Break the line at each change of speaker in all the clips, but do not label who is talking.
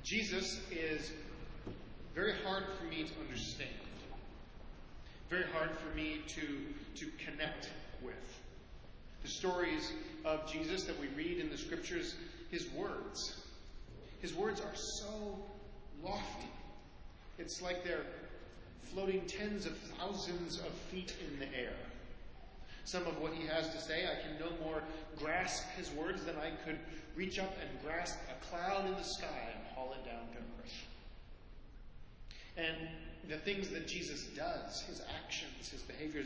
Jesus is very hard for me to understand. Very hard for me to connect with. The stories of Jesus that we read in the scriptures, his words are so lofty. It's like they're floating tens of thousands of feet in the air. Some of what he has to say, I can no more grasp his words than I could reach up and grasp a cloud in the sky and haul it down to earth. And the things that Jesus does, his actions, his behaviors,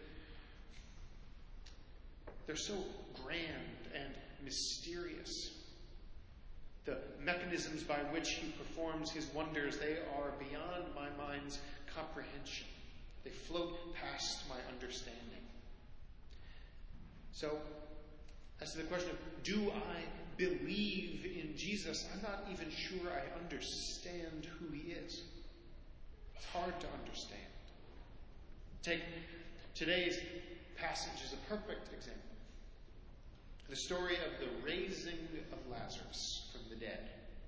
they're so grand and mysterious. The mechanisms by which he performs his wonders, they are beyond my mind's comprehension. They float past my understanding. So, as to the question of, do I believe in Jesus? I'm not even sure I understand who he is. It's hard to understand. Take today's passage as a perfect example. The story of the raising of Lazarus from the dead.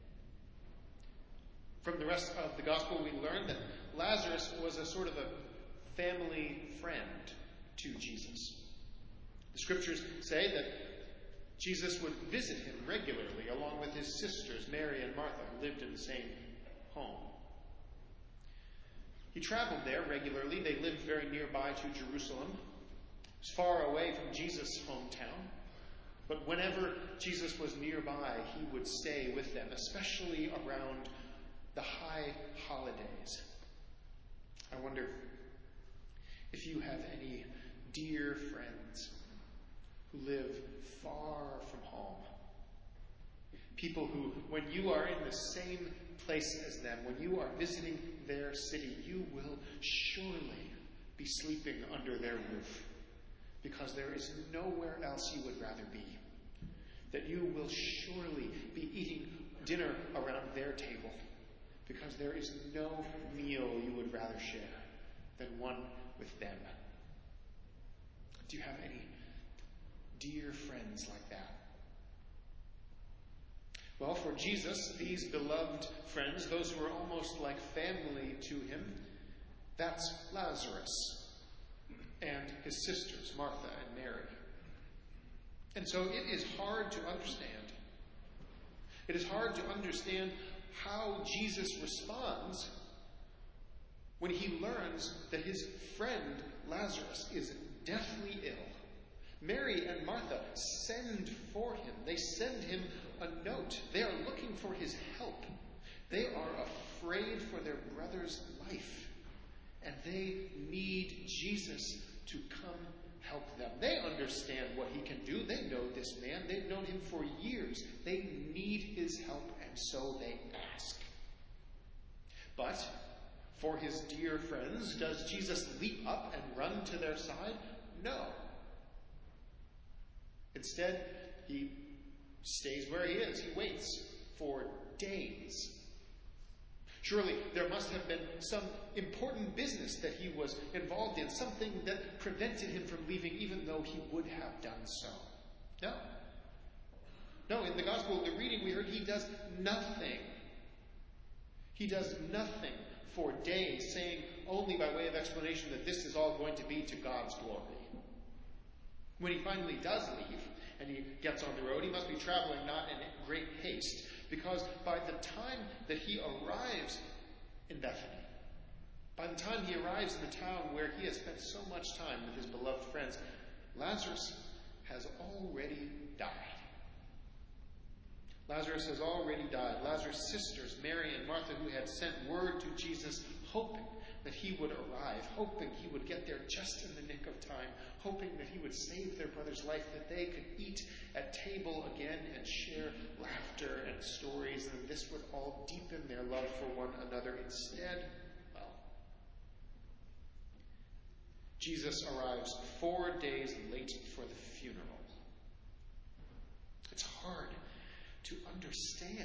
From the rest of the gospel, we learn that Lazarus was a sort of a family friend to Jesus. The scriptures say that Jesus would visit him regularly along with his sisters, Mary and Martha, who lived in the same home. He traveled there regularly. They lived very nearby to Jerusalem. It was far away from Jesus' hometown. But whenever Jesus was nearby, he would stay with them, especially around the high holidays. I wonder if you have any dear friends who live far from home. People who, when you are in the same place as them, when you are visiting their city, you will surely be sleeping under their roof, because there is nowhere else you would rather be. That you will surely be eating dinner around their table, because there is no meal you would rather share than one with them. Do you have any dear friends like that? Well, for Jesus, these beloved friends, those who are almost like family to him, that's Lazarus and his sisters, Martha and Mary. And so it is hard to understand. It is hard to understand how Jesus responds when he learns that his friend Lazarus is deathly ill. Mary and Martha send for him. They send him a note. They are looking for his help. They are afraid for their brother's life. And they need Jesus to come help them. They understand what he can do. They know this man. They've known him for years. They need his help, and so they ask. But for his dear friends, does Jesus leap up and run to their side? No. Instead, he stays where he is. He waits for days. Surely there must have been some important business that he was involved in, something that prevented him from leaving even though he would have done so. No. No, in the gospel, the reading we heard, he does nothing. He does nothing for days, saying only by way of explanation that this is all going to be to God's glory. When he finally does leave, and he gets on the road, he must be traveling not in great haste, because by the time that he arrives in Bethany, by the time he arrives in the town where he has spent so much time with his beloved friends, Lazarus has already died. Lazarus has already died. Lazarus' sisters, Mary and Martha, who had sent word to Jesus, hoping that he would arrive, hoping he would get there just in the nick of time, hoping that he would save their brother's life, that they could eat at table again and share laughter and stories, and this would all deepen their love for one another. Instead, well, Jesus arrives 4 days late for the funeral. It's hard to understand.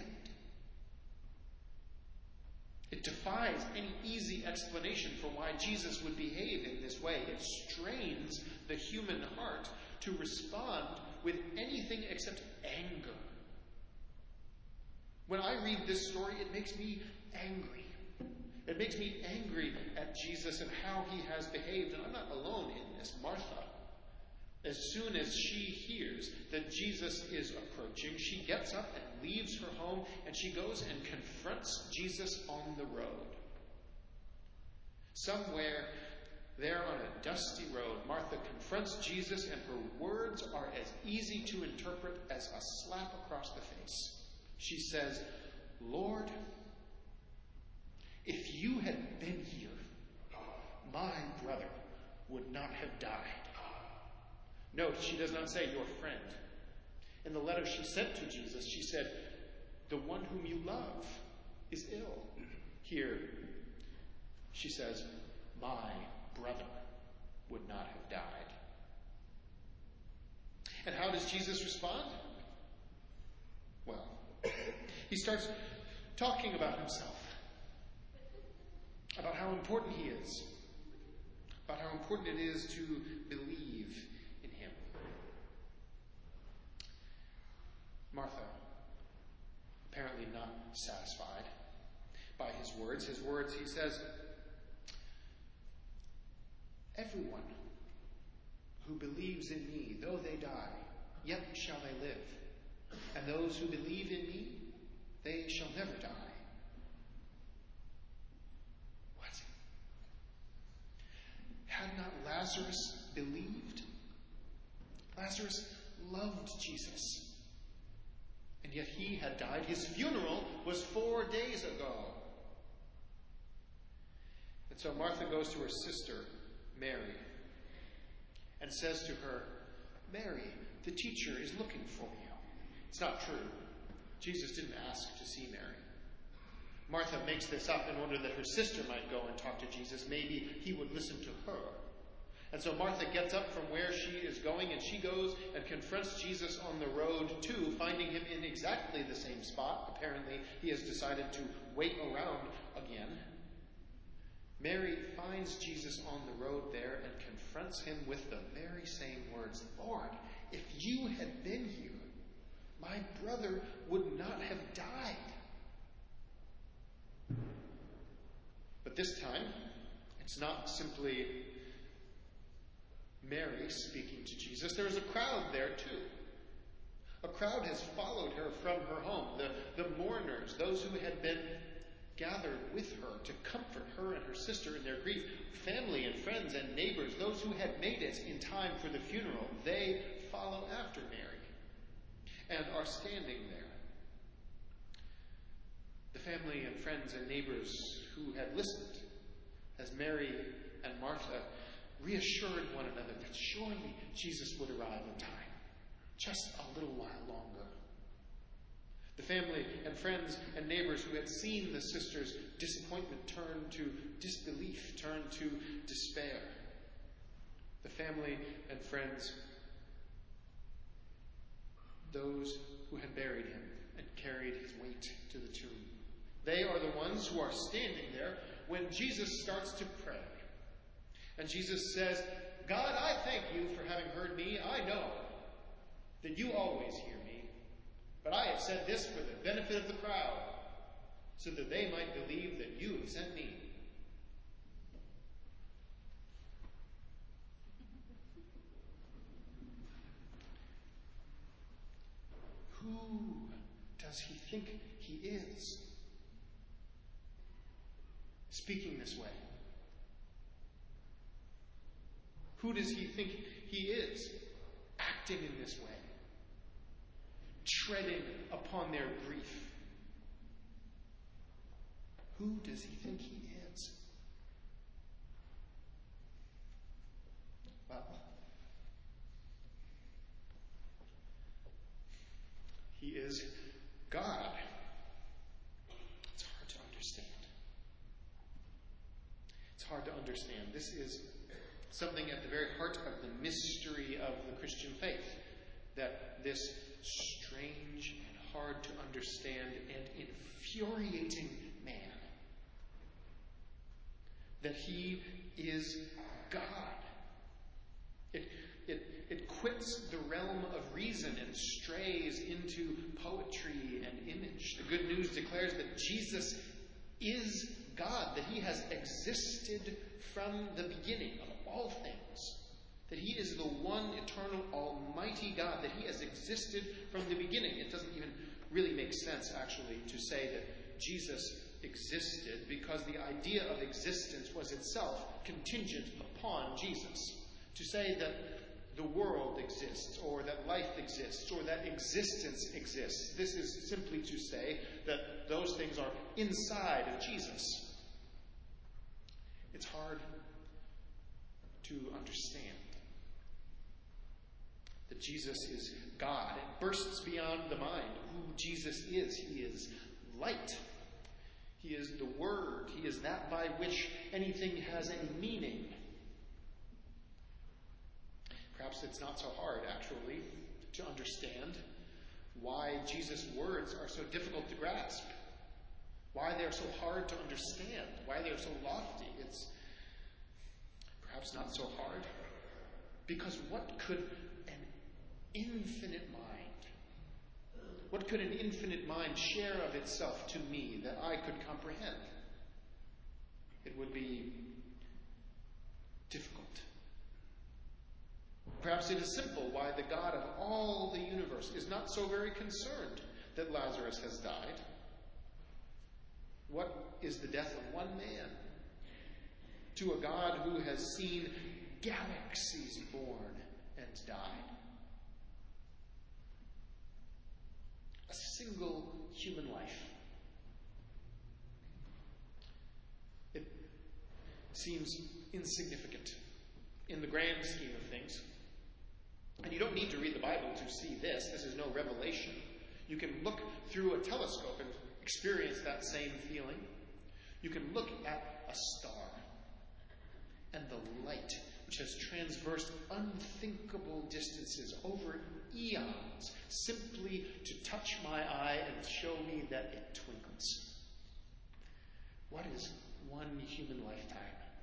It defies any easy explanation for why Jesus would behave in this way. It strains the human heart to respond with anything except anger. When I read this story, it makes me angry. It makes me angry at Jesus and how he has behaved. And I'm not alone in this. Martha, as soon as she hears that Jesus is approaching, she gets up and leaves her home, and she goes and confronts Jesus on the road. Somewhere there on a dusty road, Martha confronts Jesus, and her words are as easy to interpret as a slap across the face. She says, "Lord, if you had been here, my brother would not have died." Note, she does not say, "your friend." In the letter she sent to Jesus, she said, "the one whom you love is ill." Here, she says, "my brother would not have died." And how does Jesus respond? Well, he starts talking about himself, about how important he is, about how important it is to believe in him. Martha, apparently not satisfied by his words, he says, "Everyone who believes in me, though they die, yet shall they live. And those who believe in me, they shall never die." What? Had not Lazarus believed? Lazarus loved Jesus. And yet he had died. His funeral was 4 days ago. And so Martha goes to her sister, Mary, and says to her, "Mary, the teacher is looking for you." It's not true. Jesus didn't ask to see Mary. Martha makes this up in order that her sister might go and talk to Jesus. Maybe he would listen to her. And so Martha gets up from where she is going, and she goes and confronts Jesus on the road too, finding him in exactly the same spot. Apparently, he has decided to wait around again. Mary finds Jesus on the road there and confronts him with the very same words. "Lord, if you had been here, my brother would not have died." But this time, it's not simply Mary speaking to Jesus. There is a crowd there too. A crowd has followed her from her home. The mourners, those who had been gathered with her to comfort her and her sister in their grief, family and friends and neighbors, those who had made it in time for the funeral, they follow after Mary and are standing there. The family and friends and neighbors who had listened as Mary and Martha reassured one another that surely Jesus would arrive in time, just a little while longer. The family and friends and neighbors who had seen the sisters' disappointment turn to disbelief, turn to despair. The family and friends, those who had buried him and carried his weight to the tomb. They are the ones who are standing there when Jesus starts to pray. And Jesus says, "God, I thank you for having heard me. I know that you always hear me. But I have said this for the benefit of the crowd, so that they might believe that you have sent me." Who does he think he is, speaking this way? Who does he think he is, acting in this way, treading upon their grief? Who does he think he is? Well, he is God. It's hard to understand. It's hard to understand. This is something at the very heart of the mystery of the Christian faith, that this strange and hard to understand and infuriating man, that he is God. It quits the realm of reason and strays into poetry and image. The good news declares that Jesus is God, that he has existed from the beginning of all things, that he is the one eternal almighty God, that he has existed from the beginning. It doesn't even really make sense, actually, to say that Jesus existed, because the idea of existence was itself contingent upon Jesus. To say that the world exists, or that life exists, or that existence exists, this is simply to say that those things are inside of Jesus. It's hard to understand that Jesus is God. It bursts beyond the mind who Jesus is. He is light. He is the Word. He is that by which anything has any meaning. Perhaps it's not so hard, actually, to understand why Jesus' words are so difficult to grasp, why they're so hard to understand, why they're so lofty. It's perhaps not so hard, because what could an infinite mind share of itself to me that I could comprehend? It would be difficult. Perhaps it is simple why the God of all the universe is not so very concerned that Lazarus has died. What is the death of one man to a God who has seen galaxies born and died? A single human life. It seems insignificant in the grand scheme of things. And you don't need to read the Bible to see this. This is no revelation. You can look through a telescope and experience that same feeling. You can look at a star and the light, which has traversed unthinkable distances over eons, simply to touch my eye and show me that it twinkles. What is one human lifetime?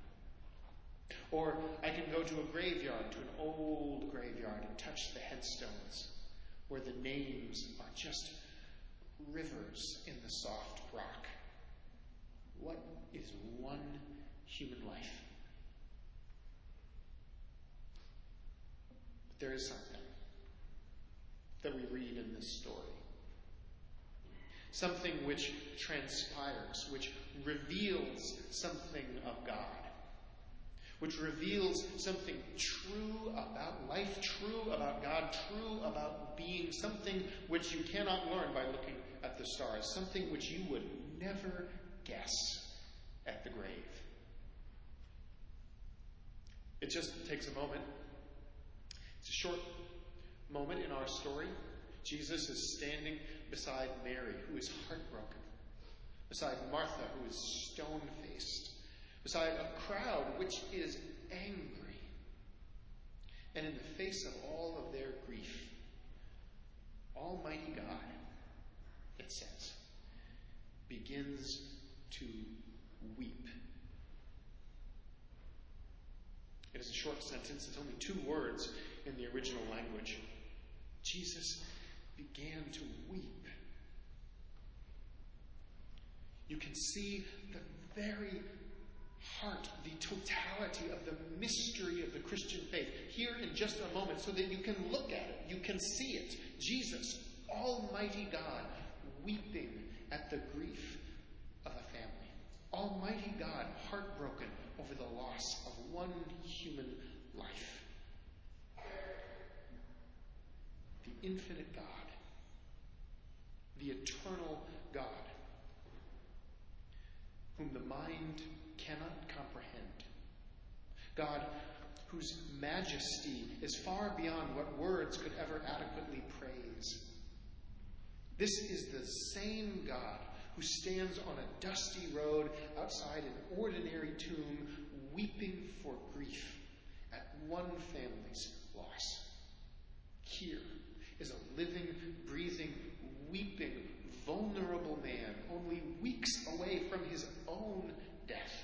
Or I can go to a graveyard, to an old graveyard, and touch the headstones, where the names are just rivers in the soft rock. What is one human life? But there is something that we read in this story. Something which transpires, which reveals something of God, which reveals something true about life, true about God, true about being, something which you cannot learn by looking at the stars, something which you would never guess at the grave. It just takes a moment. It's a short moment in our story. Jesus is standing beside Mary, who is heartbroken, beside Martha, who is stone-faced, beside a crowd which is angry. And in the face of all of their grief, Almighty God, it says, begins to weep. It is a short sentence. It's only 2 words in the original language. Jesus began to weep. You can see the very heart, the totality of the mystery of the Christian faith here in just a moment, so that you can look at it, you can see it. Jesus, Almighty God, weeping at the grief of a family. Almighty God, heartbroken over the loss of one human life. The infinite God, the eternal God, whom the mind cannot comprehend. God, whose majesty is far beyond what words could ever adequately praise. This is the same God who stands on a dusty road outside an ordinary tomb, weeping for grief at one family's loss. Here is a living, breathing, weeping, vulnerable man, only weeks away from his own death.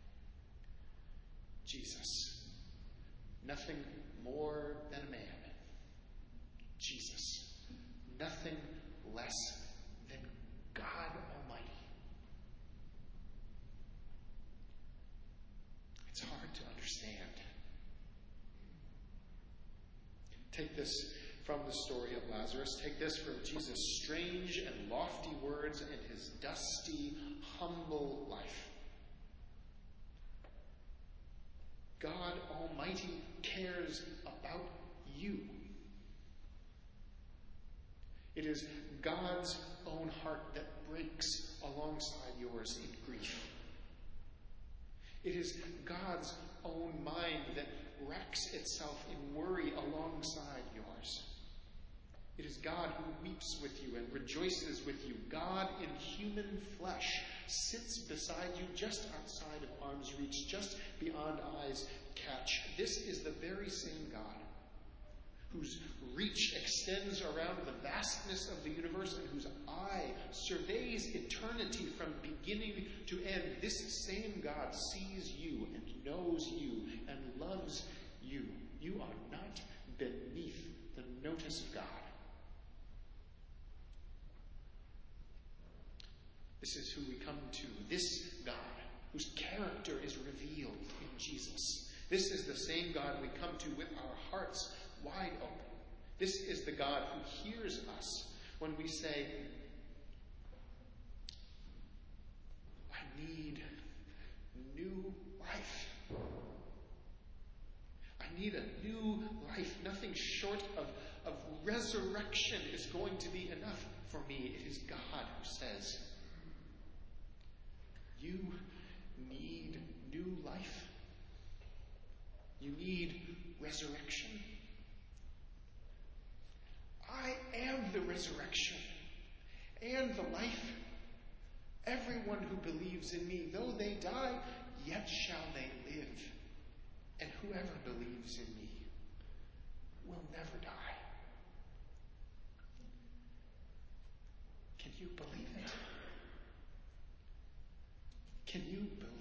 Jesus, nothing more than a man, Take this from the story of Lazarus. Take this from Jesus' strange and lofty words and his dusty, humble life. God Almighty cares about you. It is God's own heart that breaks alongside yours in grief. It is God's own mind that wrecks itself in worry alongside yours. It is God who weeps with you and rejoices with you. God in human flesh sits beside you just outside of arm's reach, just beyond eyes catch. This is the very same God whose reach extends around the vastness of the universe and whose eye surveys eternity from beginning to end. This same God sees you and knows you and loves you. You are not beneath the notice of God. This is who we come to. This God, whose character is revealed in Jesus. This is the same God we come to with our hearts wide open. This is the God who hears us when we say, I need new life. I need a new life. Nothing short of resurrection is going to be enough for me. It is God who says, you need new life. You need resurrection. I am the resurrection and the life. Everyone who believes in me, though they die, yet shall they live. And whoever believes in me will never die. Can you believe it? Can you believe